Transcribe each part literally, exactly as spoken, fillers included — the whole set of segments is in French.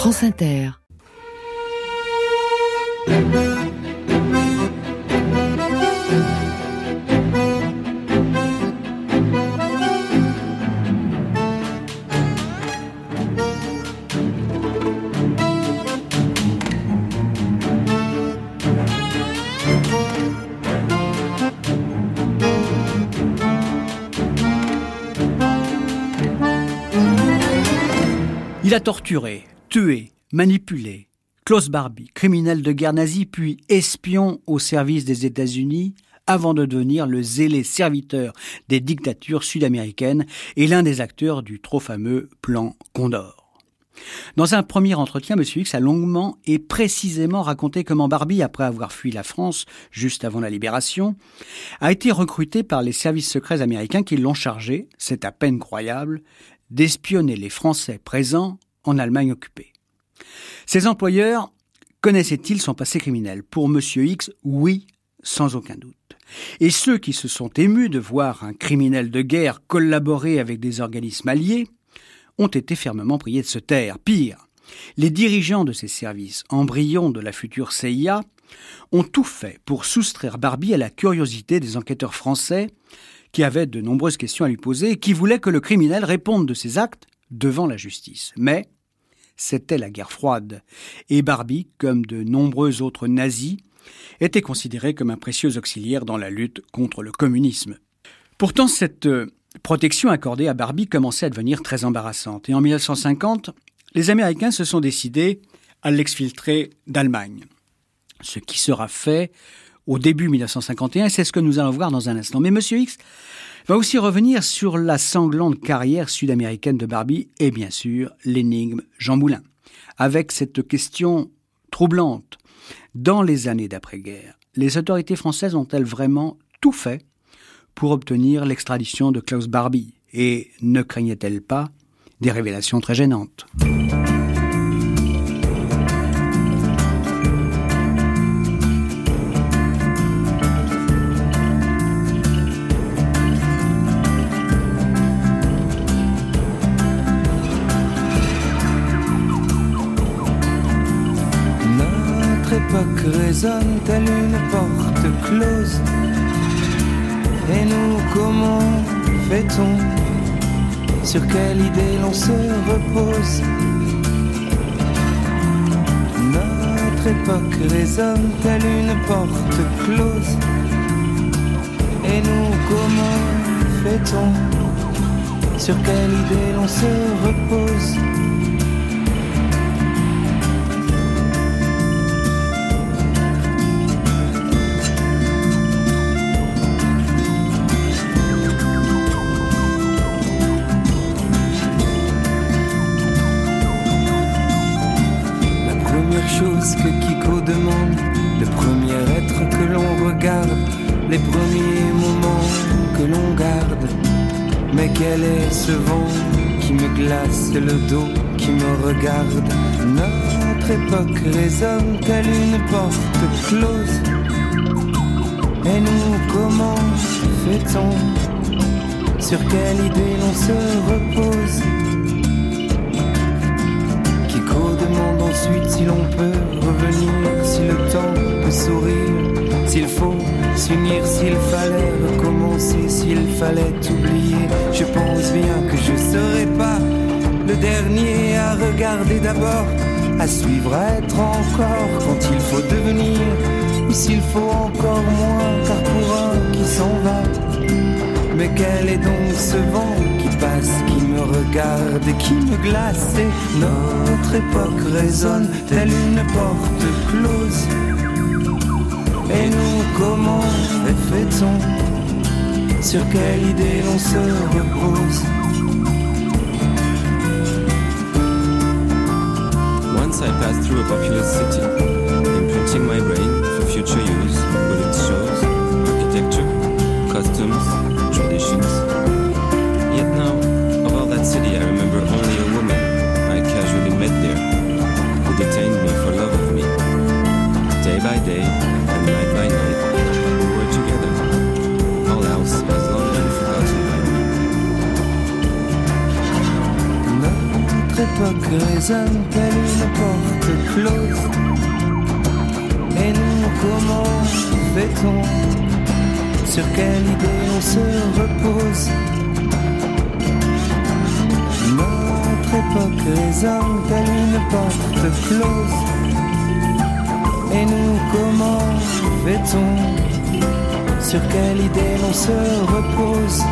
France Inter. Il a torturé, tué, manipulé. Klaus Barbie, criminel de guerre nazi, puis espion au service des États-Unis, avant de devenir le zélé serviteur des dictatures sud-américaines et l'un des acteurs du trop fameux plan Condor. Dans un premier entretien, M. X a longuement et précisément raconté comment Barbie, après avoir fui la France juste avant la libération, a été recruté par les services secrets américains qui l'ont chargé, c'est à peine croyable, d'espionner les Français présents en Allemagne occupée. Ses employeurs connaissaient-ils son passé criminel ? Pour M. X, oui, sans aucun doute. Et ceux qui se sont émus de voir un criminel de guerre collaborer avec des organismes alliés ont été fermement priés de se taire. Pire, les dirigeants de ces services, embryons de la future C I A, ont tout fait pour soustraire Barbie à la curiosité des enquêteurs français qui avaient de nombreuses questions à lui poser et qui voulaient que le criminel réponde de ses actes devant la justice. Mais c'était la guerre froide, et Barbie, comme de nombreux autres nazis, était considéré comme un précieux auxiliaire dans la lutte contre le communisme. Pourtant, cette protection accordée à Barbie commençait à devenir très embarrassante, et en mille neuf cent cinquante, les Américains se sont décidés à l'exfiltrer d'Allemagne. Ce qui sera fait au début mille neuf cent cinquante et un, c'est ce que nous allons voir dans un instant. Mais M. X va aussi revenir sur la sanglante carrière sud-américaine de Barbie et bien sûr l'énigme Jean Moulin. Avec cette question troublante, dans les années d'après-guerre, les autorités françaises ont-elles vraiment tout fait pour obtenir l'extradition de Klaus Barbie et ne craignaient-elles pas des révélations très gênantes ? L'époque résonne telle une porte close. Et nous, comment fait-on? Sur quelle idée l'on se repose? Notre époque résonne telle une porte close. Et nous, comment fait-on? Sur quelle idée l'on se repose? Chose que Kiko demande, le premier être que l'on regarde, les premiers moments que l'on garde. Mais quel est ce vent qui me glace le dos, qui me regarde? Notre époque résonne telle une porte close. Et nous, comment fait-on? Sur quelle idée l'on se repose? Demande ensuite si l'on peut revenir, si le temps peut sourire, s'il faut s'unir, s'il fallait recommencer, s'il fallait oublier. Je pense bien que je serai pas le dernier à regarder d'abord, à suivre, à être encore quand il faut devenir, ou s'il faut encore moins, car pour un qui s'en va. Mais quel est donc ce vent qui passe, qui me regarde et qui me glace? Et notre époque résonne telle une porte close. Et nous, comment fait-on? Sur quelle idée l'on se repose? Once I passed through a populous city, imprinting my brain for future use with its shows, architecture, customs, traditions. Yet now, of all that city, I remember only a woman I casually met there, who detained me for love of me. Day by day, and night by night, we were together. All else has long been forgotten by me. Notre époque résonne telle une close. Et nous, comment fait-on? Sur quelle idée on se repose? Notre époque résonne telle une porte close. Et nous, comment fait-on? Sur quelle idée l'on se repose?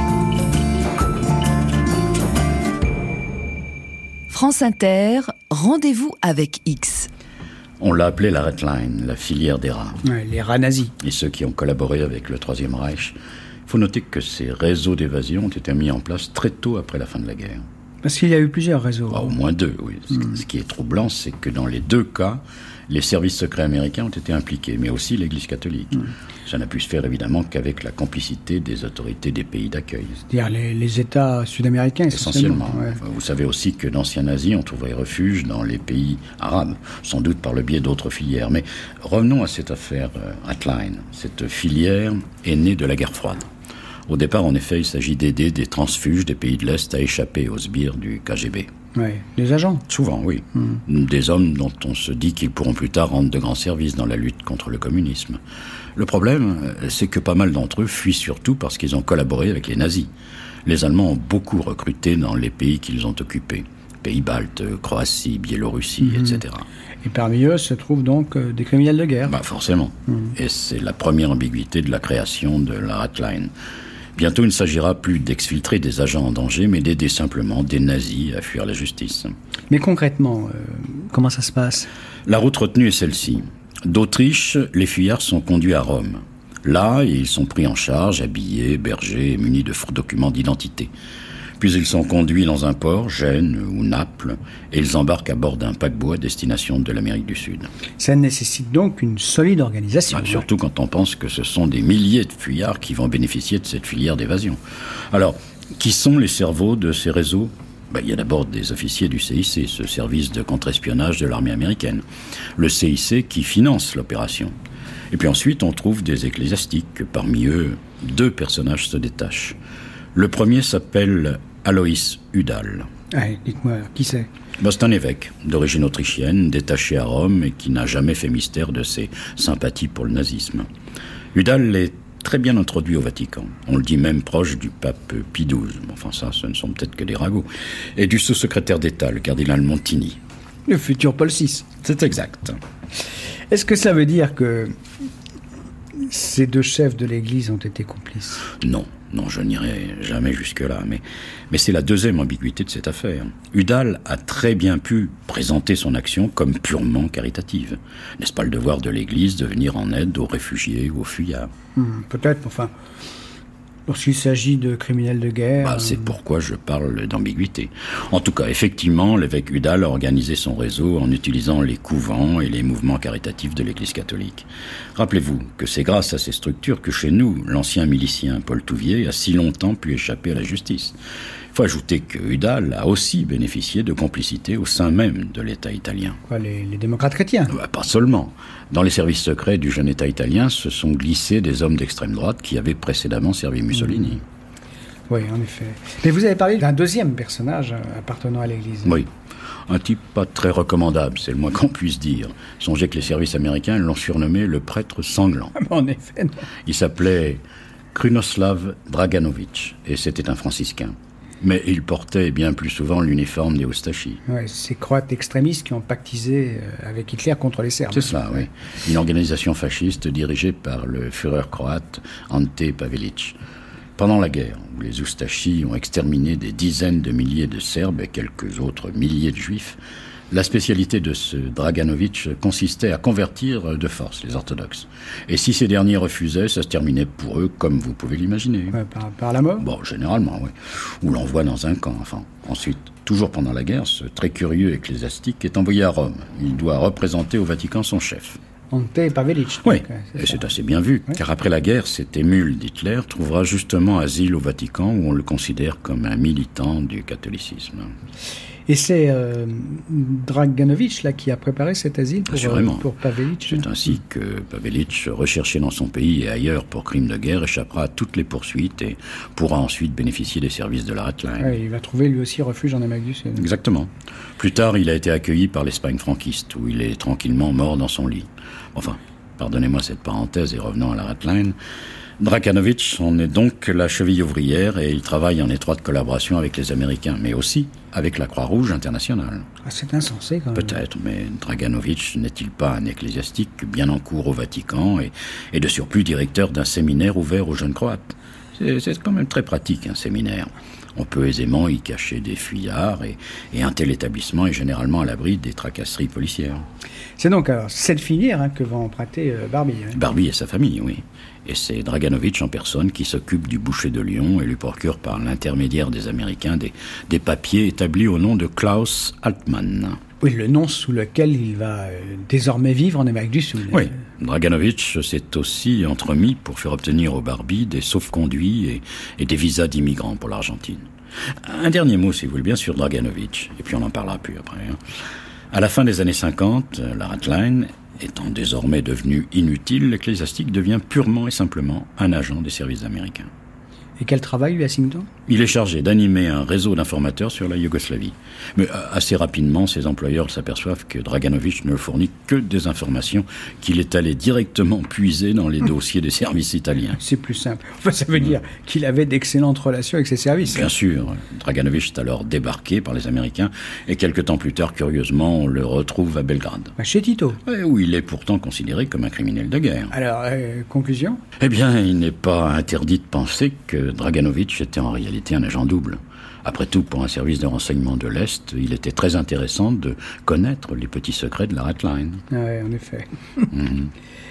France Inter, rendez-vous avec X. On l'a appelé la Red Line, la filière des rats. Ouais, les rats nazis. Et ceux qui ont collaboré avec le Troisième Reich. Il faut noter que ces réseaux d'évasion ont été mis en place très tôt après la fin de la guerre. Parce qu'il y a eu plusieurs réseaux. Ah, au moins deux, oui. Mmh. Ce qui est troublant, c'est que dans les deux cas, les services secrets américains ont été impliqués, mais aussi l'Église catholique. Mmh. Ça n'a pu se faire évidemment qu'avec la complicité des autorités des pays d'accueil. C'est-à-dire les, les États sud-américains, essentiellement. essentiellement ouais. Vous savez aussi que d'anciens nazis ont trouvé refuge dans les pays arabes, sans doute par le biais d'autres filières. Mais revenons à cette affaire euh, Hotline. Cette filière est née de la guerre froide. Au départ, en effet, il s'agit d'aider des transfuges des pays de l'Est à échapper aux sbires du K G B. Oui, des agents. Souvent, oui. Mmh. Des hommes dont on se dit qu'ils pourront plus tard rendre de grands services dans la lutte contre le communisme. Le problème, c'est que pas mal d'entre eux fuient surtout parce qu'ils ont collaboré avec les nazis. Les Allemands ont beaucoup recruté dans les pays qu'ils ont occupés. Pays baltes, Croatie, Biélorussie, mmh. et cetera. Et parmi eux se trouvent donc euh, des criminels de guerre. Bah forcément. Mmh. Et c'est la première ambiguïté de la création de la Hotline. Bientôt, il ne s'agira plus d'exfiltrer des agents en danger, mais d'aider simplement des nazis à fuir la justice. Mais concrètement, euh, comment ça se passe? La route retenue est celle-ci. D'Autriche, les fuyards sont conduits à Rome. Là, ils sont pris en charge, habillés, bergers et munis de faux documents d'identité. Puis ils sont conduits dans un port, Gênes ou Naples, et ils embarquent à bord d'un paquebot à destination de l'Amérique du Sud. Ça nécessite donc une solide organisation. Ah, surtout quand on pense que ce sont des milliers de fuyards qui vont bénéficier de cette filière d'évasion. Alors, qui sont les cerveaux de ces réseaux? Ben, il y a d'abord des officiers du C I C, ce service de contre-espionnage de l'armée américaine. Le C I C qui finance l'opération. Et puis ensuite, on trouve des ecclésiastiques. Parmi eux, deux personnages se détachent. Le premier s'appelle Alois Udall. Ah, dites-moi, qui c'est? Ben, c'est un évêque d'origine autrichienne, détaché à Rome et qui n'a jamais fait mystère de ses sympathies pour le nazisme. Udall est très bien introduit au Vatican. On le dit même proche du pape Pie douze. Enfin ça, ce ne sont peut-être que des ragots. Et du sous-secrétaire d'État, le cardinal Montini. Le futur Paul six. C'est exact. Est-ce que ça veut dire que ces deux chefs de l'Église ont été complices? Non. Non, je n'irai jamais jusque-là, mais, mais c'est la deuxième ambiguïté de cette affaire. Udall a très bien pu présenter son action comme purement caritative. N'est-ce pas le devoir de l'Église de venir en aide aux réfugiés ou aux fuyards? hmm, Peut-être, enfin, lorsqu'il s'agit de criminels de guerre... Bah, c'est pourquoi je parle d'ambiguïté. En tout cas, effectivement, l'évêque Udall a organisé son réseau en utilisant les couvents et les mouvements caritatifs de l'Église catholique. Rappelez-vous que c'est grâce à ces structures que chez nous, l'ancien milicien Paul Touvier a si longtemps pu échapper à la justice. Il faut ajouter que Udall a aussi bénéficié de complicité au sein même de l'État italien. Quoi, les, les démocrates chrétiens? Bah, pas seulement. Dans les services secrets du jeune État italien, se sont glissés des hommes d'extrême droite qui avaient précédemment servi Mussolini. Mmh. Oui, en effet. Mais vous avez parlé d'un deuxième personnage appartenant à l'Église. Oui. Un type pas très recommandable, c'est le moins qu'on puisse dire. Songez que les services américains l'ont surnommé le prêtre sanglant. En effet, non. Il s'appelait Krunoslav Draganovic, et c'était un franciscain. Mais il portait bien plus souvent l'uniforme des Oustachis. Ouais, ces croates extrémistes qui ont pactisé avec Hitler contre les Serbes. C'est cela, oui. Une organisation fasciste dirigée par le Führer croate Ante Pavelić. Pendant la guerre, où les Oustachis ont exterminé des dizaines de milliers de Serbes et quelques autres milliers de Juifs, la spécialité de ce Draganovic consistait à convertir de force les orthodoxes. Et si ces derniers refusaient, ça se terminait pour eux comme vous pouvez l'imaginer. Ouais, par, par la mort? Bon, généralement, oui. Ou l'envoi dans un camp, enfin. Ensuite, toujours pendant la guerre, ce très curieux ecclésiastique est envoyé à Rome. Il doit représenter au Vatican son chef. Ante Pavelić. Oui, c'est et ça. C'est assez bien vu, oui. Car après la guerre, cet émule d'Hitler trouvera justement asile au Vatican où on le considère comme un militant du catholicisme. Et c'est euh, Draganovic là, qui a préparé cet asile pour, euh, pour Pavelić. C'est ainsi que Pavelić, recherché dans son pays et ailleurs pour crimes de guerre, échappera à toutes les poursuites et pourra ensuite bénéficier des services de la Rat-Line. Ouais, il va trouver lui aussi refuge en Amérique du Sud. Exactement. Plus tard, il a été accueilli par l'Espagne franquiste, où il est tranquillement mort dans son lit. Enfin, pardonnez-moi cette parenthèse et revenons à la Rat-Line. Draganovic en est donc la cheville ouvrière et il travaille en étroite collaboration avec les Américains, mais aussi avec la Croix-Rouge internationale. Ah, c'est insensé quand même. Peut-être, mais Draganovic n'est-il pas un ecclésiastique bien en cours au Vatican et, et de surplus directeur d'un séminaire ouvert aux jeunes Croates? C'est, c'est quand même très pratique, un séminaire. On peut aisément y cacher des fuyards et, et un tel établissement est généralement à l'abri des tracasseries policières. C'est donc alors cette filière hein, que va emprunter euh, Barbie. Hein. Barbie et sa famille, oui. Et c'est Draganovic en personne qui s'occupe du boucher de Lyon et lui procure par l'intermédiaire des Américains des, des papiers établis au nom de Klaus Altmann. Oui, le nom sous lequel il va euh, désormais vivre en Amérique du Sud. Oui, Draganovic s'est aussi entremis pour faire obtenir aux Barbie des sauf-conduits et, et des visas d'immigrants pour l'Argentine. Un dernier mot, si vous voulez bien, sur Draganovic, et puis on n'en parlera plus après. Hein. À la fin des années cinquante, la Rat-Line étant désormais devenue inutile, l'ecclésiastique devient purement et simplement un agent des services américains. Et quel travail lui assigne-t-on ? Il est chargé d'animer un réseau d'informateurs sur la Yougoslavie. Mais assez rapidement, ses employeurs s'aperçoivent que Draganovic ne fournit que des informations qu'il est allé directement puiser dans les dossiers des services italiens. C'est plus simple. Enfin, ça veut dire qu'il avait d'excellentes relations avec ses services. Bien sûr. Draganovic est alors débarqué par les Américains et quelques temps plus tard, curieusement, on le retrouve à Belgrade. Bah, chez Tito. Où il est pourtant considéré comme un criminel de guerre. Alors, euh, conclusion ? Eh bien, il n'est pas interdit de penser que Draganovic était en réalité un agent double. Après tout, pour un service de renseignement de l'Est, il était très intéressant de connaître les petits secrets de la Rat-Line. Ah oui, en effet. Mm-hmm.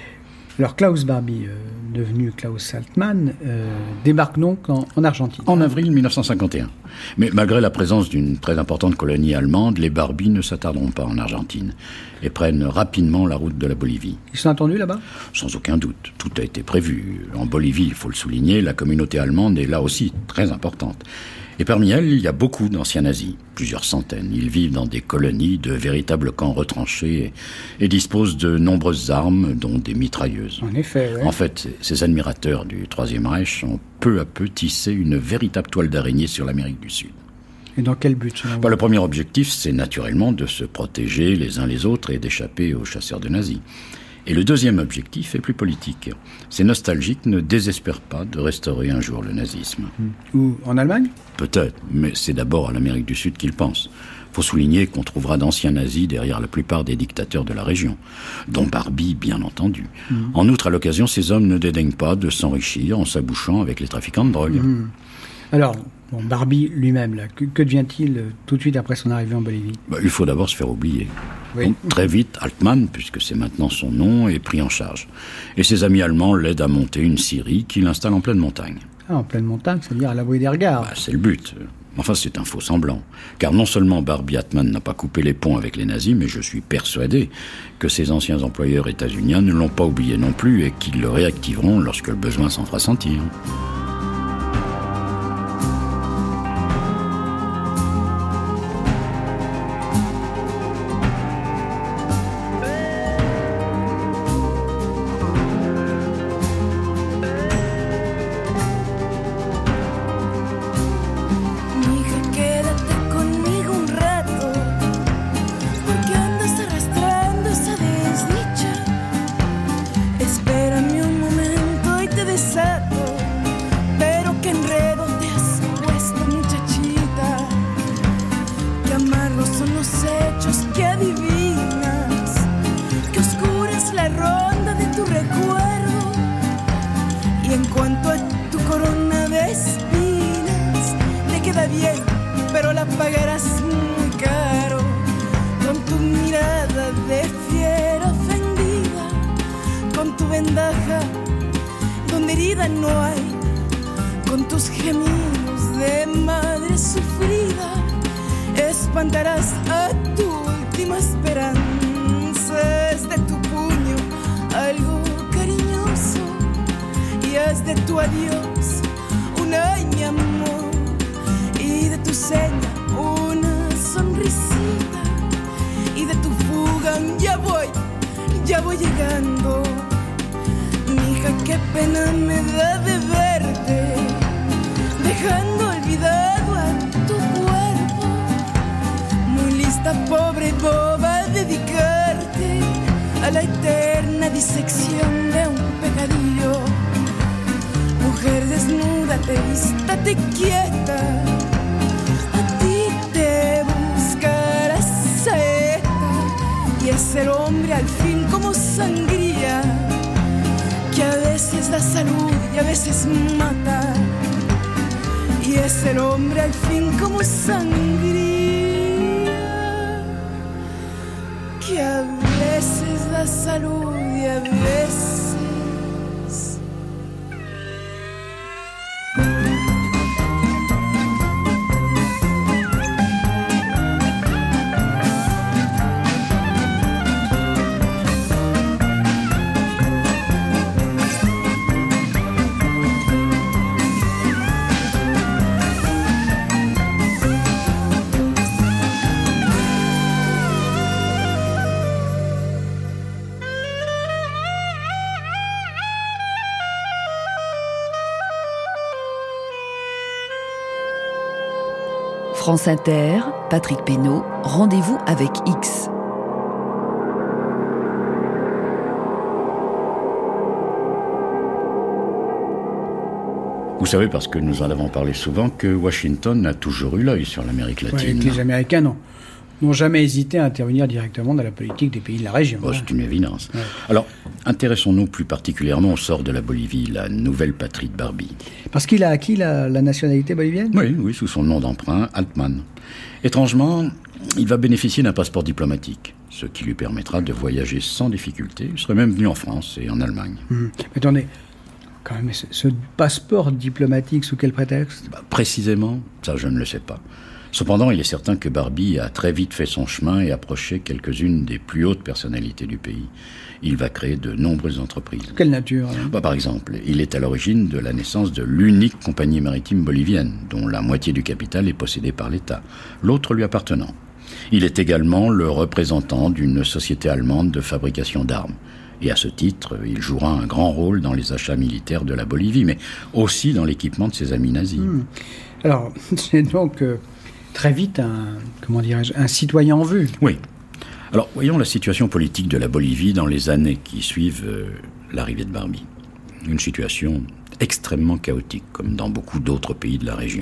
Alors Klaus Barbie, euh, devenu Klaus Altmann, euh, débarque donc en, en Argentine. En avril mille neuf cent cinquante et un. Mais malgré la présence d'une très importante colonie allemande, les Barbie ne s'attarderont pas en Argentine et prennent rapidement la route de la Bolivie. Ils sont attendus là-bas ? Sans aucun doute. Tout a été prévu. En Bolivie, il faut le souligner, la communauté allemande est là aussi très importante. Et parmi elles, il y a beaucoup d'anciens nazis, plusieurs centaines. Ils vivent dans des colonies, de véritables camps retranchés et, et disposent de nombreuses armes, dont des mitrailleuses. En effet, oui. En fait, ces admirateurs du Troisième Reich ont peu à peu tissé une véritable toile d'araignée sur l'Amérique du Sud. Et dans quel but ? Bah, le premier objectif, c'est naturellement de se protéger les uns les autres et d'échapper aux chasseurs de nazis. Et le deuxième objectif est plus politique. Ces nostalgiques ne désespèrent pas de restaurer un jour le nazisme. Ou en Allemagne ? Peut-être, mais c'est d'abord à l'Amérique du Sud qu'ils pensent. Il faut souligner qu'on trouvera d'anciens nazis derrière la plupart des dictateurs de la région, dont Barbie, bien entendu. Mmh. En outre, à l'occasion, ces hommes ne dédaignent pas de s'enrichir en s'abouchant avec les trafiquants de drogue. Mmh. Alors, bon, Barbie lui-même, là, que, que devient-il euh, tout de suite après son arrivée en Bolivie ? Bah, il faut d'abord se faire oublier. Oui. Donc, très vite, Altmann, puisque c'est maintenant son nom, est pris en charge. Et ses amis allemands l'aident à monter une scierie qu'il installe en pleine montagne. Ah, en pleine montagne, c'est-à-dire à l'abri des regards. Bah, c'est le but. Enfin, c'est un faux semblant. Car non seulement Barbie Altmann n'a pas coupé les ponts avec les nazis, mais je suis persuadé que ses anciens employeurs états-uniens ne l'ont pas oublié non plus et qu'ils le réactiveront lorsque le besoin s'en fera sentir. una sonrisa ya voy, ya voy llegando. Mija, qué pena me da de verte, dejando olvidado a tu cuerpo. Muy lista, pobre boba, a dedicarte a la eterna disección de un pecadillo. Mujer desnuda, estate quieta, a ti te buscará saeta, y es el hombre al fin como sangría, que a veces da salud y a veces mata, y es el hombre al fin como sangría, que a veces da salud y a veces... France Inter, Patrick Pénaud, rendez-vous avec X. Vous savez, parce que nous en avons parlé souvent, que Washington a toujours eu l'œil sur l'Amérique latine. Ouais, et que les Américains n'ont, n'ont jamais hésité à intervenir directement dans la politique des pays de la région. Oh, hein. C'est une évidence. Ouais. Alors, intéressons-nous plus particulièrement au sort de la Bolivie, la nouvelle patrie de Barbie. Parce qu'il a acquis la, la nationalité bolivienne ? Oui, oui, sous son nom d'emprunt, Altman. Étrangement, il va bénéficier d'un passeport diplomatique, ce qui lui permettra de voyager sans difficulté. Il serait même venu en France et en Allemagne. Hum. Attendez, quand même, ce, ce passeport diplomatique, sous quel prétexte ? Bah, précisément, ça je ne le sais pas. Cependant, il est certain que Barbie a très vite fait son chemin et approché quelques-unes des plus hautes personnalités du pays. Il va créer de nombreuses entreprises. Quelle nature hein ? Bah, par exemple, il est à l'origine de la naissance de l'unique compagnie maritime bolivienne, dont la moitié du capital est possédée par l'État, l'autre lui appartenant. Il est également le représentant d'une société allemande de fabrication d'armes. Et à ce titre, il jouera un grand rôle dans les achats militaires de la Bolivie, mais aussi dans l'équipement de ses amis nazis. Hum. Alors, c'est donc euh, très vite un, comment dirais-je, un citoyen en vue. Oui. Alors, voyons la situation politique de la Bolivie dans les années qui suivent euh, l'arrivée de Barbie. Une situation extrêmement chaotique, comme dans beaucoup d'autres pays de la région.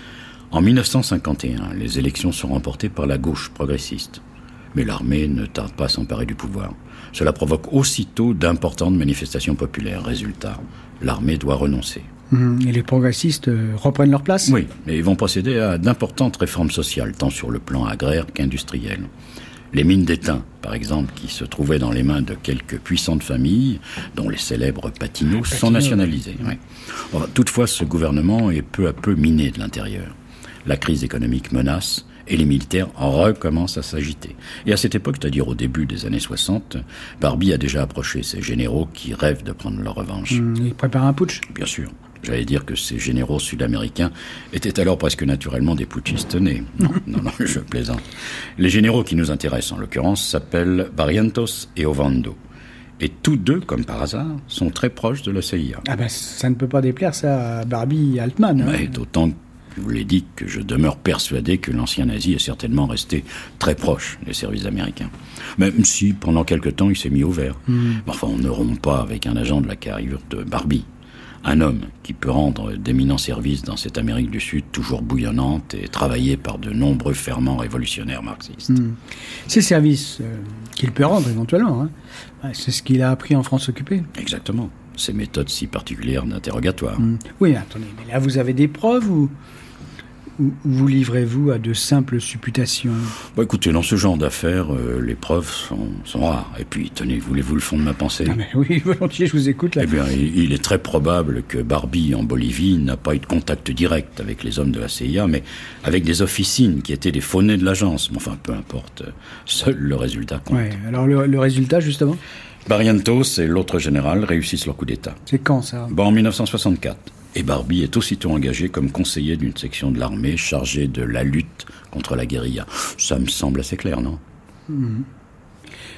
En mille neuf cent cinquante et un, les élections sont remportées par la gauche progressiste. Mais l'armée ne tarde pas à s'emparer du pouvoir. Cela provoque aussitôt d'importantes manifestations populaires. Résultat, l'armée doit renoncer. Hum. Et les progressistes euh, reprennent leur place ? Oui, mais ils vont procéder à d'importantes réformes sociales, tant sur le plan agraire qu'industriel. Les mines d'étain, par exemple, qui se trouvaient dans les mains de quelques puissantes familles, dont les célèbres Patineau, Patineau sont nationalisées. Oui. Oui. Enfin, toutefois, ce gouvernement est peu à peu miné de l'intérieur. La crise économique menace et les militaires recommencent à s'agiter. Et à cette époque, c'est-à-dire au début des années soixante, Barbie a déjà approché ces généraux qui rêvent de prendre leur revanche. Hum. Ils préparent un putsch ? Bien sûr. J'allais dire que ces généraux sud-américains étaient alors presque naturellement des putschistes nés. Non, non, non, je plaisante. Les généraux qui nous intéressent, en l'occurrence, s'appellent Barrientos et Ovando. Et tous deux, comme par hasard, sont très proches de la C I A. Ah ben, ça ne peut pas déplaire, ça, à Barbie et Altman. Hein. Mais d'autant, je vous l'ai dit, que je demeure persuadé que l'ancien nazi est certainement resté très proche des services américains. Même si, pendant quelque temps, il s'est mis au vert. Mm. Enfin, on ne rompt pas avec un agent de la carrure de Barbie. Un homme qui peut rendre d'éminents services dans cette Amérique du Sud toujours bouillonnante et travaillée par de nombreux ferments révolutionnaires marxistes. Mmh. Ces services euh, qu'il peut rendre éventuellement, hein, c'est ce qu'il a appris en France occupée. Exactement. Ces méthodes si particulières d'interrogatoire. Mmh. Oui, attendez, mais là vous avez des preuves ou, ou vous livrez-vous à de simples supputations ? Bah, écoutez, dans ce genre d'affaires, euh, les preuves sont, sont rares. Et puis, tenez, voulez-vous le fond de ma pensée ? Ah, mais oui, volontiers, je vous écoute là. Eh bien, il, il est très probable que Barbie, en Bolivie, n'a pas eu de contact direct avec les hommes de la C I A, mais avec des officines qui étaient des faux nez de l'agence. Mais enfin, peu importe, seul le résultat compte. Ouais, alors le, le résultat, justement ? Barrientos et l'autre général réussissent leur coup d'État. C'est quand, ça ? Bon, en mille neuf cent soixante-quatre. Et Barbie est aussitôt engagé comme conseiller d'une section de l'armée chargée de la lutte contre la guérilla. Ça me semble assez clair, non ? mmh.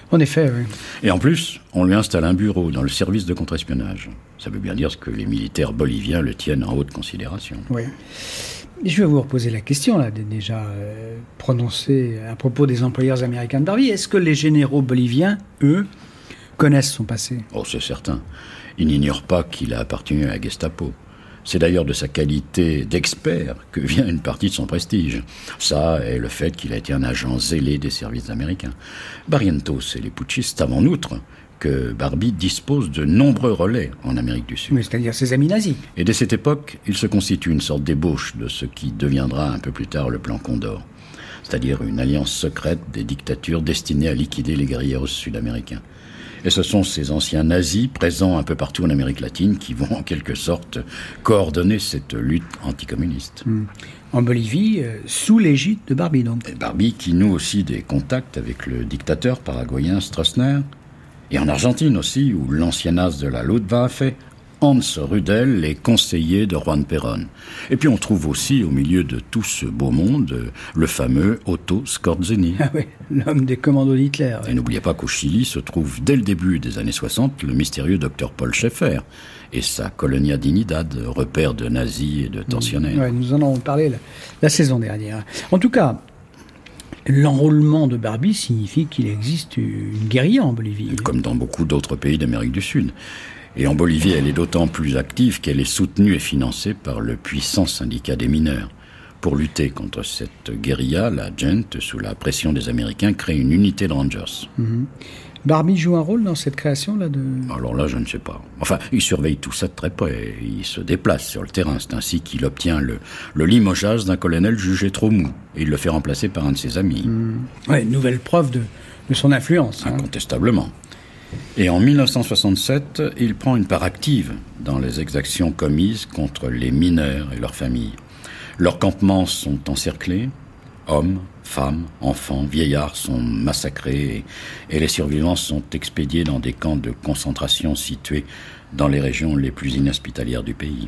En effet, oui. Et en plus, on lui installe un bureau dans le service de contre-espionnage. Ça veut bien dire que les militaires boliviens le tiennent en haute considération. Oui. Je vais vous reposer la question, là, déjà euh, prononcée à propos des employeurs américains de Barbie. Est-ce que les généraux boliviens, eux, connaissent son passé? Oh, c'est certain. Ils n'ignorent pas qu'il a appartenu à la Gestapo. C'est d'ailleurs de sa qualité d'expert que vient une partie de son prestige. Ça et le fait qu'il a été un agent zélé des services américains. Barrientos et les putschistes savent en outre que Barbie dispose de nombreux relais en Amérique du Sud. Oui, c'est-à-dire ses amis nazis. Et dès cette époque, il se constitue une sorte d'ébauche de ce qui deviendra un peu plus tard le plan Condor, c'est-à-dire une alliance secrète des dictatures destinées à liquider les guerrilleros sud-américains. Et ce sont ces anciens nazis présents un peu partout en Amérique latine qui vont en quelque sorte coordonner cette lutte anticommuniste. Mmh. En Bolivie, euh, sous l'égide de Barbie donc. Et Barbie qui noue aussi des contacts avec le dictateur paraguayen Stroessner. Et en Argentine aussi, où l'ancien as de la Luftwaffe, Hans Rudel, est conseiller de Juan Perón. Et puis on trouve aussi, au milieu de tout ce beau monde, le fameux Otto Skorzeny. Ah oui, l'homme des commandos d'Hitler. Et n'oubliez pas qu'au Chili se trouve, dès le début des années soixante, le mystérieux docteur Paul Schaeffer et sa Colonia Dignidad, repère de nazis et de tortionnaires. Ouais, nous en avons parlé la, la saison dernière. En tout cas, l'enrôlement de Barbie signifie qu'il existe une guérilla en Bolivie. Comme dans beaucoup d'autres pays d'Amérique du Sud. Et en Bolivie, elle est d'autant plus active qu'elle est soutenue et financée par le puissant syndicat des mineurs. Pour lutter contre cette guérilla, la Gent, sous la pression des Américains, crée une unité de Rangers. Mm-hmm. Barbie joue un rôle dans cette création-là de... Alors là, je ne sais pas. Enfin, il surveille tout ça de très près. Il se déplace sur le terrain. C'est ainsi qu'il obtient le, le limogeage d'un colonel jugé trop mou. Et il le fait remplacer par un de ses amis. Mm. Ouais, une nouvelle preuve de, de son influence. Hein. Incontestablement. Et en mille neuf cent soixante-sept, il prend une part active dans les exactions commises contre les mineurs et leurs familles. Leurs campements sont encerclés. Hommes, femmes, enfants, vieillards sont massacrés et, et les survivants sont expédiés dans des camps de concentration situés dans les régions les plus inhospitalières du pays.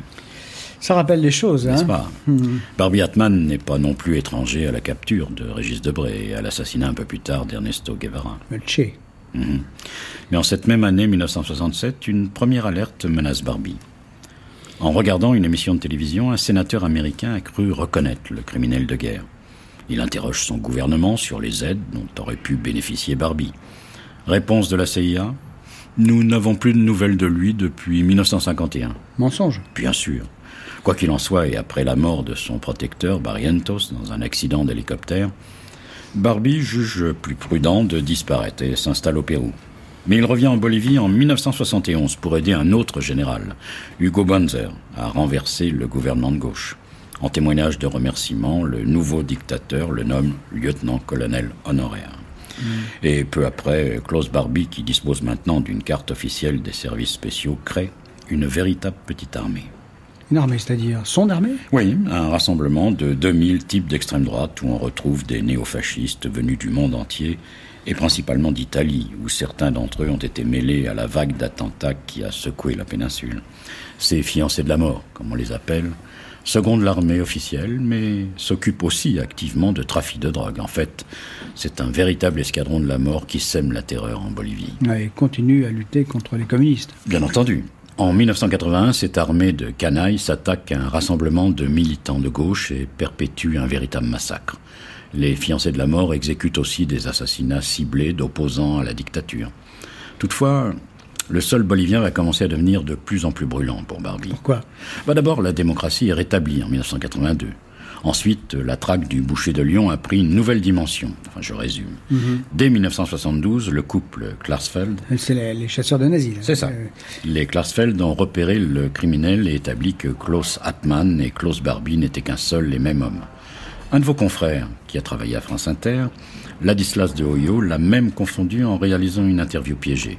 Ça rappelle des choses, n'est-ce hein pas mmh. Barbie Hartmann n'est pas non plus étranger à la capture de Régis Debray et à l'assassinat un peu plus tard d'Ernesto Guevara. Le Che. Mmh. Mais en cette même année mille neuf cent soixante-sept, une première alerte menace Barbie. En regardant une émission de télévision, un sénateur américain a cru reconnaître le criminel de guerre. Il interroge son gouvernement sur les aides dont aurait pu bénéficier Barbie. Réponse de la C I A : nous n'avons plus de nouvelles de lui depuis mille neuf cent cinquante et un. Mensonge. Bien sûr. Quoi qu'il en soit, et après la mort de son protecteur, Barrientos, dans un accident d'hélicoptère, Barbie juge plus prudent de disparaître et s'installe au Pérou. Mais il revient en Bolivie en mille neuf cent soixante et onze pour aider un autre général, Hugo Banzer, à renverser le gouvernement de gauche. En témoignage de remerciement, le nouveau dictateur le nomme lieutenant-colonel honoraire. Mmh. Et peu après, Klaus Barbie, qui dispose maintenant d'une carte officielle des services spéciaux, crée une véritable petite armée. Une armée, c'est-à-dire son armée ? Oui, un rassemblement de deux mille types d'extrême droite où on retrouve des néofascistes venus du monde entier et principalement d'Italie, où certains d'entre eux ont été mêlés à la vague d'attentats qui a secoué la péninsule. Ces fiancés de la mort, comme on les appelle, secondent l'armée officielle, mais s'occupent aussi activement de trafic de drogue. En fait, c'est un véritable escadron de la mort qui sème la terreur en Bolivie. Ouais, et continue à lutter contre les communistes. Bien entendu. En mille neuf cent quatre-vingt-un, cette armée de canailles s'attaque à un rassemblement de militants de gauche et perpétue un véritable massacre. Les fiancés de la mort exécutent aussi des assassinats ciblés d'opposants à la dictature. Toutefois, le sol bolivien va commencer à devenir de plus en plus brûlant pour Barbie. Pourquoi ? Bah d'abord, la démocratie est rétablie en mille neuf cent quatre-vingt-deux. Ensuite, la traque du boucher de Lyon a pris une nouvelle dimension. Enfin, je résume. Mm-hmm. Dès mille neuf cent soixante-douze, le couple Klarsfeld... C'est les, les chasseurs de nazis. Là. C'est ça. Euh... Les Klarsfeld ont repéré le criminel et établi que Klaus Hartmann et Klaus Barbie n'étaient qu'un seul et même homme. Un de vos confrères, qui a travaillé à France Inter, Ladislas de Hoyo, l'a même confondu en réalisant une interview piégée.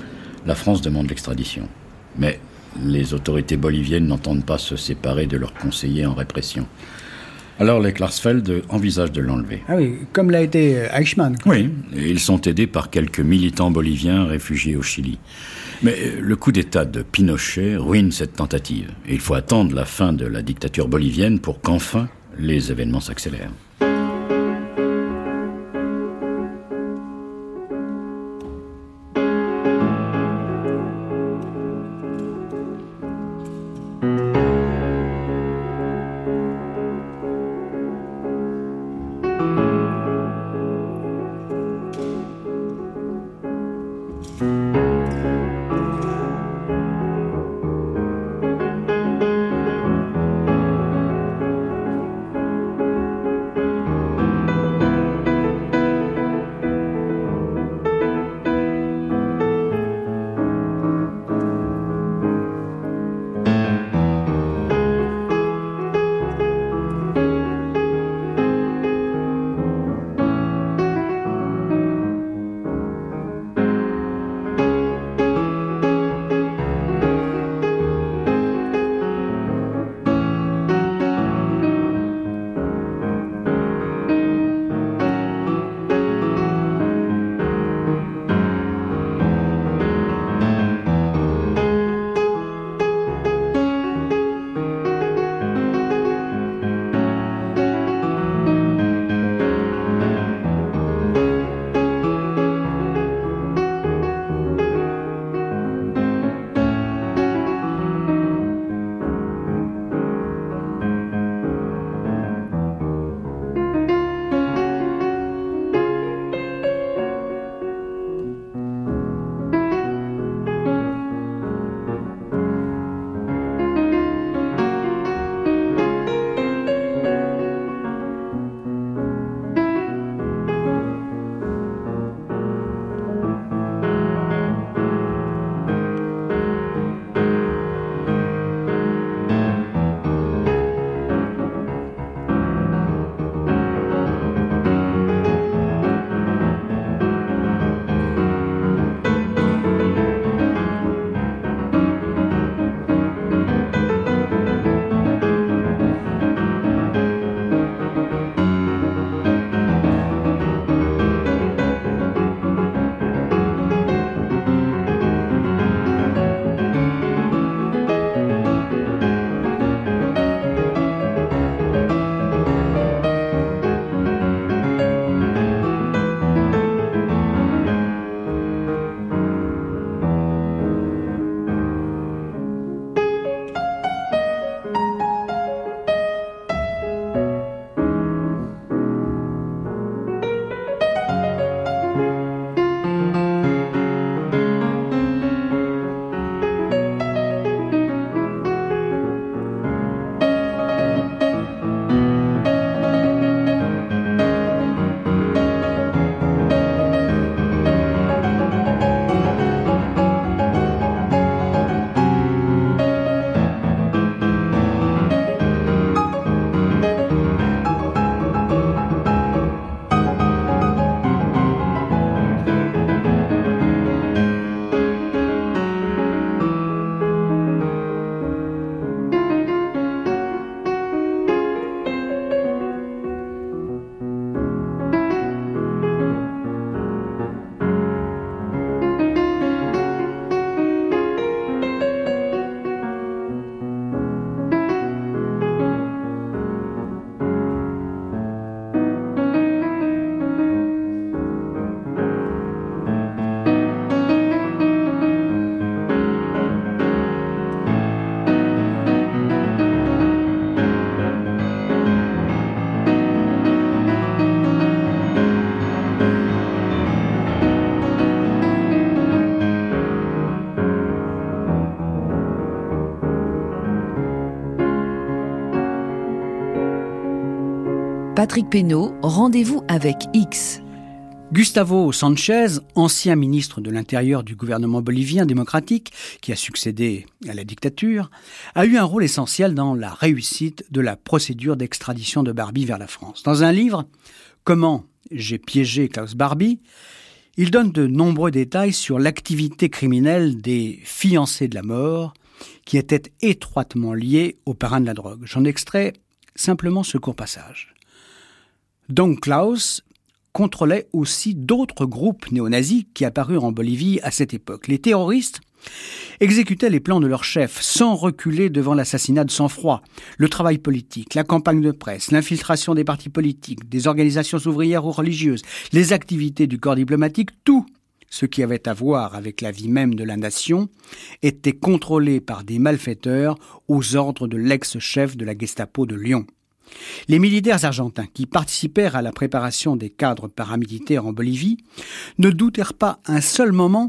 La France demande l'extradition. Mais les autorités boliviennes n'entendent pas se séparer de leurs conseillers en répression. Alors les Klarsfeld envisagent de l'enlever. Ah oui, comme l'a été Eichmann. Quoi. Oui, et ils sont aidés par quelques militants boliviens réfugiés au Chili. Mais le coup d'État de Pinochet ruine cette tentative. Et il faut attendre la fin de la dictature bolivienne pour qu'enfin les événements s'accélèrent. Patrick Pénaud, rendez-vous avec X. Gustavo Sanchez, ancien ministre de l'Intérieur du gouvernement bolivien démocratique, qui a succédé à la dictature, a eu un rôle essentiel dans la réussite de la procédure d'extradition de Barbie vers la France. Dans un livre, « Comment j'ai piégé Klaus Barbie », il donne de nombreux détails sur l'activité criminelle des fiancés de la mort, qui étaient étroitement liés aux parrains de la drogue. J'en extrais simplement ce court passage. Donc Klaus contrôlait aussi d'autres groupes néo-nazis qui apparurent en Bolivie à cette époque. Les terroristes exécutaient les plans de leurs chefs sans reculer devant l'assassinat de sang-froid, le travail politique, la campagne de presse, l'infiltration des partis politiques, des organisations ouvrières ou religieuses, les activités du corps diplomatique, tout ce qui avait à voir avec la vie même de la nation était contrôlé par des malfaiteurs aux ordres de l'ex-chef de la Gestapo de Lyon. Les militaires argentins qui participèrent à la préparation des cadres paramilitaires en Bolivie ne doutèrent pas un seul moment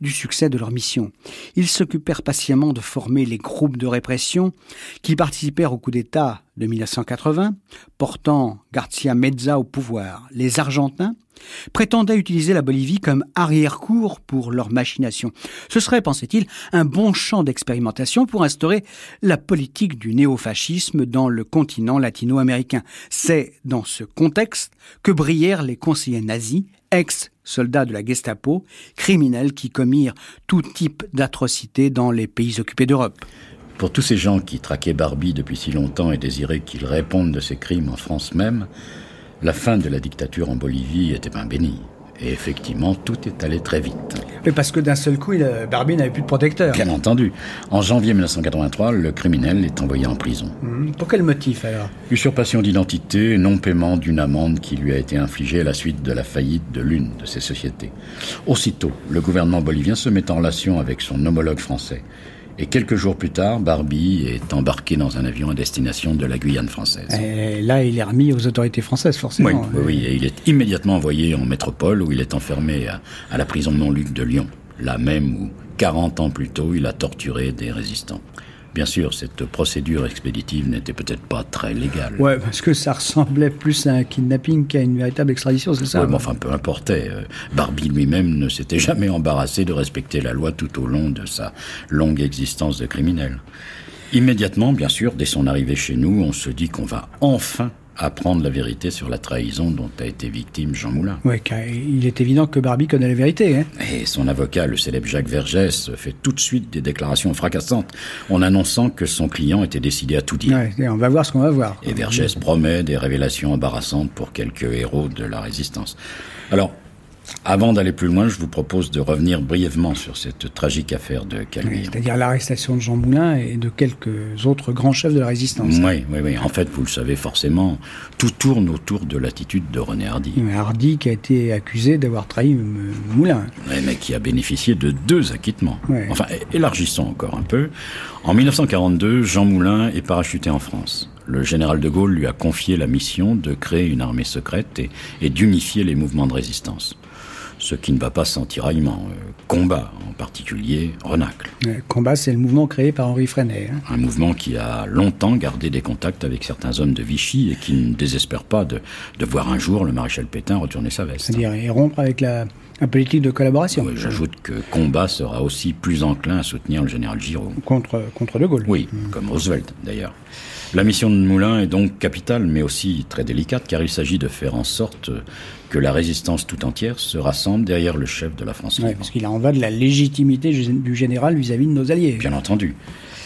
du succès de leur mission. Ils s'occupèrent patiemment de former les groupes de répression qui participèrent au coup d'État de mille neuf cent quatre-vingts, portant Garcia Meza au pouvoir. Les Argentins prétendaient utiliser la Bolivie comme arrière-cour pour leur machination. Ce serait, pensait-il, un bon champ d'expérimentation pour instaurer la politique du néofascisme dans le continent latino-américain. C'est dans ce contexte que brillèrent les conseillers nazis, ex-soldats de la Gestapo, criminels qui commirent tout type d'atrocités dans les pays occupés d'Europe. Pour tous ces gens qui traquaient Barbie depuis si longtemps et désiraient qu'il réponde de ses crimes en France même, la fin de la dictature en Bolivie était bien bénie. Et effectivement, tout est allé très vite. Mais parce que d'un seul coup, il, Barbie n'avait plus de protecteur. Bien entendu. En janvier mille neuf cent quatre-vingt-trois, le criminel est envoyé en prison. Mmh. Pour quel motif alors ? Usurpation d'identité, non-paiement d'une amende qui lui a été infligée à la suite de la faillite de l'une de ses sociétés. Aussitôt, le gouvernement bolivien se met en relation avec son homologue français. Et quelques jours plus tard, Barbie est embarqué dans un avion à destination de la Guyane française. Et là, il est remis aux autorités françaises, forcément. Oui, oui, oui, et il est immédiatement envoyé en métropole où il est enfermé à, à la prison de Montluc de Lyon. Là même où, quarante ans plus tôt, il a torturé des résistants. Bien sûr, cette procédure expéditive n'était peut-être pas très légale. Ouais, parce que ça ressemblait plus à un kidnapping qu'à une véritable extradition, c'est ça ? Oui, mais enfin, peu importait. Barbie lui-même ne s'était jamais embarrassé de respecter la loi tout au long de sa longue existence de criminel. Immédiatement, bien sûr, dès son arrivée chez nous, on se dit qu'on va enfin apprendre la vérité sur la trahison dont a été victime Jean Moulin. Oui, car il est évident que Barbie connaît la vérité. Hein. Et son avocat, le célèbre Jacques Vergès, fait tout de suite des déclarations fracassantes en annonçant que son client était décidé à tout dire. Ouais, on va voir ce qu'on va voir. Et Vergès promet des révélations embarrassantes pour quelques héros de la résistance. Alors, avant d'aller plus loin, je vous propose de revenir brièvement sur cette tragique affaire de Caluire. Oui, c'est-à-dire l'arrestation de Jean Moulin et de quelques autres grands chefs de la résistance. Oui, oui, oui. En fait, vous le savez forcément, tout tourne autour de l'attitude de René Hardy. Mais Hardy qui a été accusé d'avoir trahi Moulin. Oui, mais qui a bénéficié de deux acquittements. Ouais. Enfin, élargissons encore un peu. En mille neuf cent quarante-deux, Jean Moulin est parachuté en France. Le général de Gaulle lui a confié la mission de créer une armée secrète et, et d'unifier les mouvements de résistance. Ce qui ne va pas sans tiraillement. Euh, combat, en particulier, Renacle. Ouais, combat, c'est le mouvement créé par Henri Freinet. Hein. Un mouvement qui a longtemps gardé des contacts avec certains hommes de Vichy et qui ne désespère pas de, de voir un jour le maréchal Pétain retourner sa veste. C'est-à-dire et rompre avec la, la politique de collaboration. Oui, j'ajoute que Combat sera aussi plus enclin à soutenir le général Giraud. Contre, contre de Gaulle. Oui, mmh. comme Roosevelt d'ailleurs. La mission de Moulin est donc capitale, mais aussi très délicate, car il s'agit de faire en sorte que la résistance tout entière se rassemble derrière le chef de la France libre. Ouais, parce qu'il en va de la légitimité du général vis-à-vis de nos alliés. Bien entendu.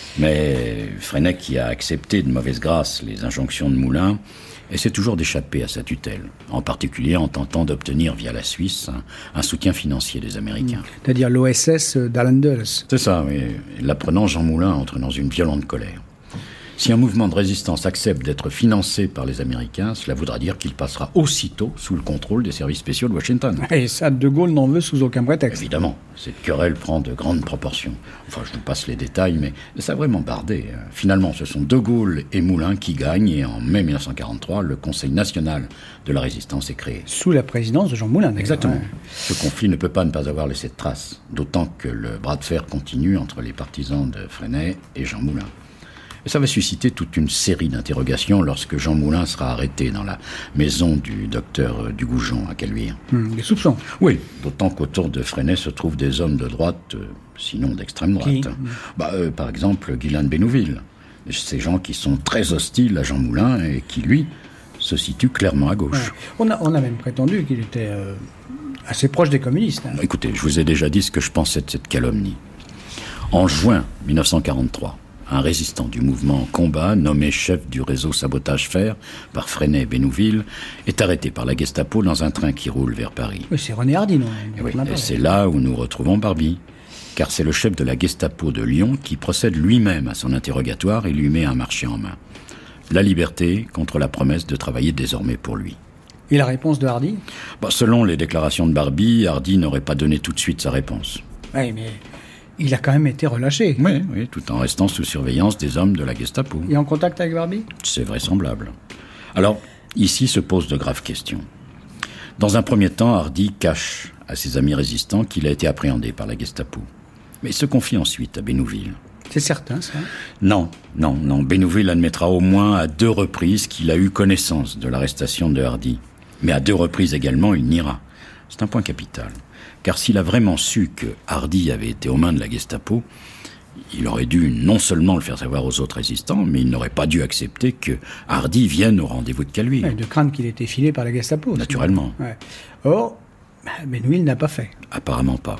Mais Freinet, qui a accepté de mauvaise grâce les injonctions de Moulin, essaie toujours d'échapper à sa tutelle, en particulier en tentant d'obtenir via la Suisse un, un soutien financier des Américains. C'est-à-dire l'O S S d'Allen Dulles. C'est ça, oui. L'apprenant, Jean Moulin entre dans une violente colère. Si un mouvement de résistance accepte d'être financé par les Américains, cela voudra dire qu'il passera aussitôt sous le contrôle des services spéciaux de Washington. Et ça, De Gaulle n'en veut sous aucun prétexte. Évidemment, cette querelle prend de grandes proportions. Enfin, je vous passe les détails, mais ça a vraiment bardé. Finalement, ce sont De Gaulle et Moulin qui gagnent, et en mai mille neuf cent quarante-trois, le Conseil national de la résistance est créé. Sous la présidence de Jean Moulin, d'ailleurs. Exactement. Ouais. Ce conflit ne peut pas ne pas avoir laissé de traces, d'autant que le bras de fer continue entre les partisans de Freinet et Jean Moulin. Et ça va susciter toute une série d'interrogations lorsque Jean Moulin sera arrêté dans la maison du docteur Dugoujon à Caluire. Hum, des soupçons. Oui, d'autant qu'autour de Freinet se trouvent des hommes de droite, euh, sinon d'extrême droite. Qui bah, euh, par exemple, Guylaine Bénouville. Ces gens qui sont très hostiles à Jean Moulin et qui, lui, se situent clairement à gauche. Ouais. On, a, on a même prétendu qu'il était euh, assez proche des communistes. Hein. Écoutez, je vous ai déjà dit ce que je pensais de cette calomnie. En juin mille neuf cent quarante-trois, un résistant du mouvement Combat, nommé chef du réseau sabotage-fer par Freinet et Bénouville, est arrêté par la Gestapo dans un train qui roule vers Paris. Oui, c'est René Hardy, non Et, oui, et c'est là où nous retrouvons Barbie, car c'est le chef de la Gestapo de Lyon qui procède lui-même à son interrogatoire et lui met un marché en main. La liberté contre la promesse de travailler désormais pour lui. Et la réponse de Hardy ? Bah, selon les déclarations de Barbie, Hardy n'aurait pas donné tout de suite sa réponse. Oui, mais il a quand même été relâché. Oui, oui, tout en restant sous surveillance des hommes de la Gestapo. Et en contact avec Barbie ? C'est vraisemblable. Alors, ici se posent de graves questions. Dans un premier temps, Hardy cache à ses amis résistants qu'il a été appréhendé par la Gestapo. Mais il se confie ensuite à Bénouville. C'est certain, ça? Non, non, non. Bénouville admettra au moins à deux reprises qu'il a eu connaissance de l'arrestation de Hardy. Mais à deux reprises également, il niera. C'est un point capital. Car s'il a vraiment su que Hardy avait été aux mains de la Gestapo, il aurait dû non seulement le faire savoir aux autres résistants, mais il n'aurait pas dû accepter que Hardy vienne au rendez-vous de Caluire. Ouais, de craindre qu'il ait été filé par la Gestapo. Naturellement. Ouais. Or, Bénouville n'a pas fait. Apparemment pas.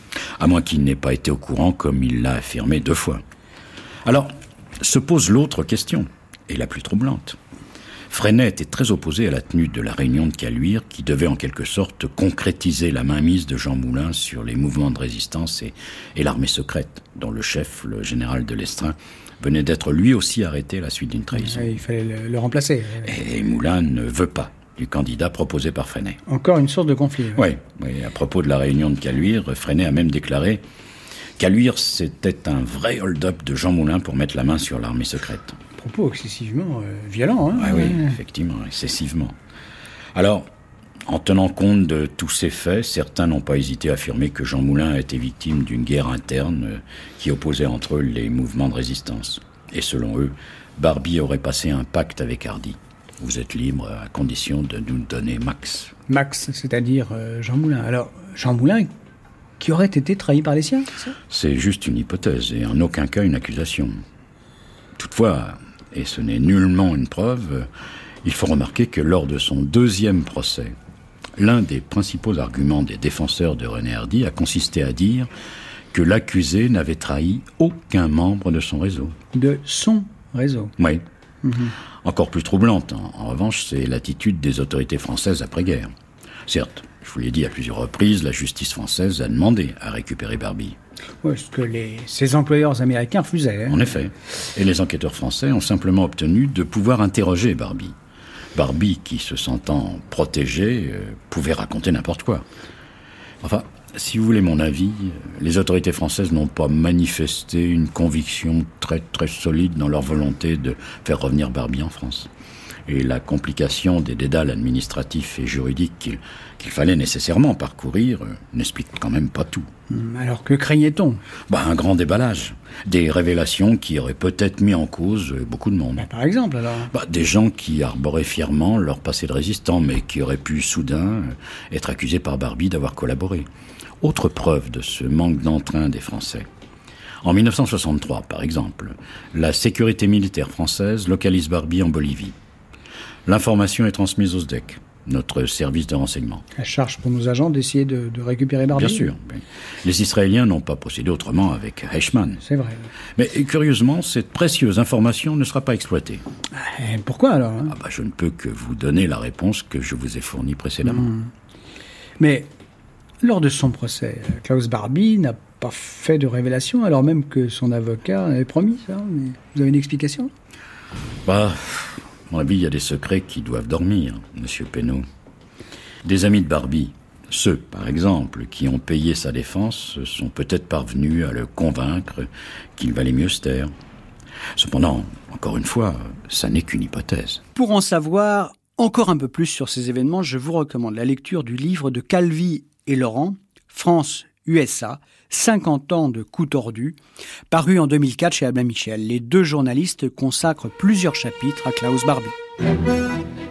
À moins qu'il n'ait pas été au courant comme il l'a affirmé deux fois. Alors, se pose l'autre question, et la plus troublante. Freinet était très opposé à la tenue de la réunion de Caluire, qui devait en quelque sorte concrétiser la mainmise de Jean Moulin sur les mouvements de résistance et, et l'armée secrète, dont le chef, le général de Lestrin, venait d'être lui aussi arrêté à la suite d'une trahison. Ouais, il fallait le, le remplacer. Et Moulin ne veut pas du candidat proposé par Freinet. Encore une source de conflit. Oui, oui, à propos de la réunion de Caluire, Freinet a même déclaré « Caluire, c'était un vrai hold-up de Jean Moulin pour mettre la main sur l'armée secrète. » Propos excessivement euh, violents. Hein, ah, ouais. Oui, effectivement, excessivement. Alors, en tenant compte de tous ces faits, certains n'ont pas hésité à affirmer que Jean Moulin a été victime d'une guerre interne euh, qui opposait entre eux les mouvements de résistance. Et selon eux, Barbie aurait passé un pacte avec Hardy. Vous êtes libre à condition de nous donner Max. Max, c'est-à-dire euh, Jean Moulin. Alors, Jean Moulin qui aurait été trahi par les siens, c'est ça? C'est juste une hypothèse et en aucun cas une accusation. Toutefois, et ce n'est nullement une preuve, il faut remarquer que lors de son deuxième procès, l'un des principaux arguments des défenseurs de René Hardy a consisté à dire que l'accusé n'avait trahi aucun membre de son réseau. De son réseau? Oui. Mmh. Encore plus troublante, en, en revanche, c'est l'attitude des autorités françaises après-guerre. Certes, je vous l'ai dit à plusieurs reprises, la justice française a demandé à récupérer Barbie. Oui, ce que les, ses employeurs américains refusaient. Hein. En effet. Et les enquêteurs français ont simplement obtenu de pouvoir interroger Barbie. Barbie, qui, se sentant protégée, euh, pouvait raconter n'importe quoi. Enfin, si vous voulez mon avis, les autorités françaises n'ont pas manifesté une conviction très très solide dans leur volonté de faire revenir Barbie en France. Et la complication des dédales administratifs et juridiques qu'il, qu'il fallait nécessairement parcourir euh, n'explique quand même pas tout. Alors que craignait-on? Bah, un grand déballage. Des révélations qui auraient peut-être mis en cause euh, beaucoup de monde. Bah, par exemple, alors bah, Des gens qui arboraient fièrement leur passé de résistant, mais qui auraient pu soudain euh, être accusés par Barbie d'avoir collaboré. Autre preuve de ce manque d'entrain des Français. En mille neuf cent soixante-trois, par exemple, la sécurité militaire française localise Barbie en Bolivie. L'information est transmise au S D E C, notre service de renseignement. La charge pour nos agents d'essayer de, de récupérer Barbie. Bien sûr. Les Israéliens n'ont pas procédé autrement avec Eichmann. C'est vrai. Mais curieusement, cette précieuse information ne sera pas exploitée. Et pourquoi alors hein? ah bah, Je ne peux que vous donner la réponse que je vous ai fournie précédemment. Mmh. Mais lors de son procès, Klaus Barbie n'a pas fait de révélation, alors même que son avocat avait promis ça. Mais vous avez une explication? Bah... À mon avis, il y a des secrets qui doivent dormir, Monsieur Pénaud. Des amis de Barbie, ceux, par exemple, qui ont payé sa défense, sont peut-être parvenus à le convaincre qu'il valait mieux se taire. Cependant, encore une fois, ça n'est qu'une hypothèse. Pour en savoir encore un peu plus sur ces événements, je vous recommande la lecture du livre de Calvi et Laurent, France U S A, cinquante ans de coups tordus, paru en deux mille quatre chez Albin Michel. Les deux journalistes consacrent plusieurs chapitres à Klaus Barbie.